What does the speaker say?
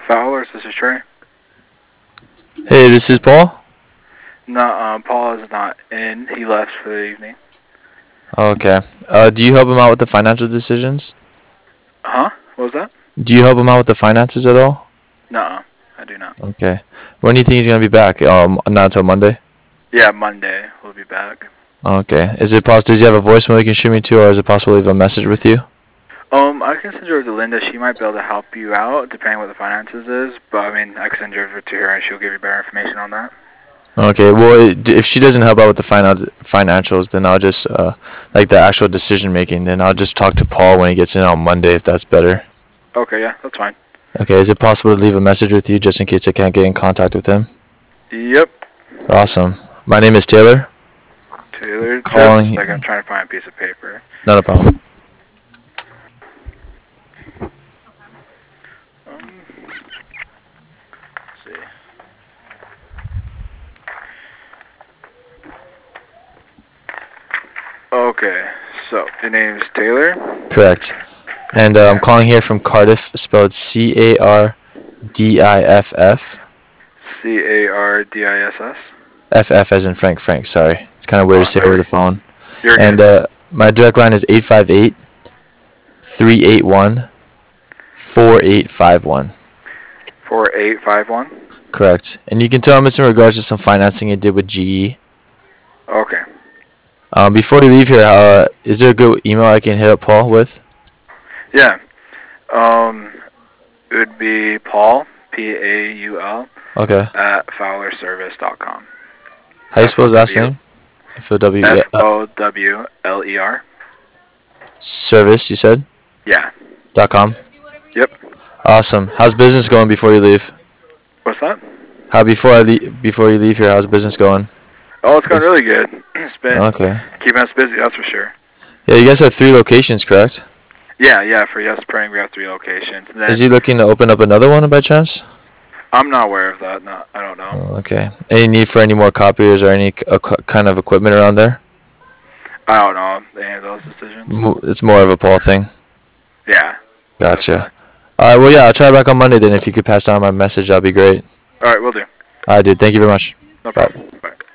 Fowlers, this is Trey. Hey, this is Paul. No, Paul is not in. He left for the evening. Okay. Do you help him out with the financial decisions? Huh? What was that? Do you help him out with the finances at all? No, I do not. Okay. When do you think he's gonna be back? Not until Monday. Yeah, Monday we'll be back. Okay. Is it possible? Does he have a voicemail you can shoot me to, or is it possible to leave a message with you? I can send you over to Linda. She might be able to help you out, depending what the finances is. But I mean, I can send you over to her, and she'll give you better information on that. Okay. Well, if she doesn't help out with the financials, then I'll just like the actual decision making. Then I'll just talk to Paul when he gets in on Monday, if that's better. Okay, yeah, that's fine. Okay. Is it possible to leave a message with you just in case I can't get in contact with him? Yep. Awesome. My name is Taylor. Taylor, Calling. just a second, I'm trying to find a piece of paper. Not a problem. Let's see. Okay, so your name's Taylor? Correct. And I'm calling here from Cardiff, spelled Cardiff. Cardiss? FF as in Frank, sorry. It's kind of weird to say over the phone. You're And good. my direct line is 858-381-4851. 4851? Correct. And you can tell him it's in regards to some financing he did with GE. Okay. Before you leave here, is there a good email I can hit up Paul with? Yeah. It would be Paul, Paul, Okay. at fowlerservice.com. How do you spell his last name? Fowler. Service, you said? Yeah. .com? Yep. Awesome. How's business going before you leave? What's that? Before you leave here, how's business going? Oh, it's going really good. It's been Okay. keeping us busy, that's for sure. Yeah, you guys have 3 locations, correct? Yeah, for Yes Spring we have 3 locations. And then Is he looking to open up another one by chance? I'm not aware of that. No, I don't know. Oh, okay. Any need for any more copiers or any kind of equipment around there? I don't know any of those decisions. It's more of a Paul thing. Yeah. Gotcha. Alright, well, yeah, I'll try back on Monday then. If you could pass down my message, that'd be great. Alright, will do. Alright, dude. Thank you very much. No problem. Bye.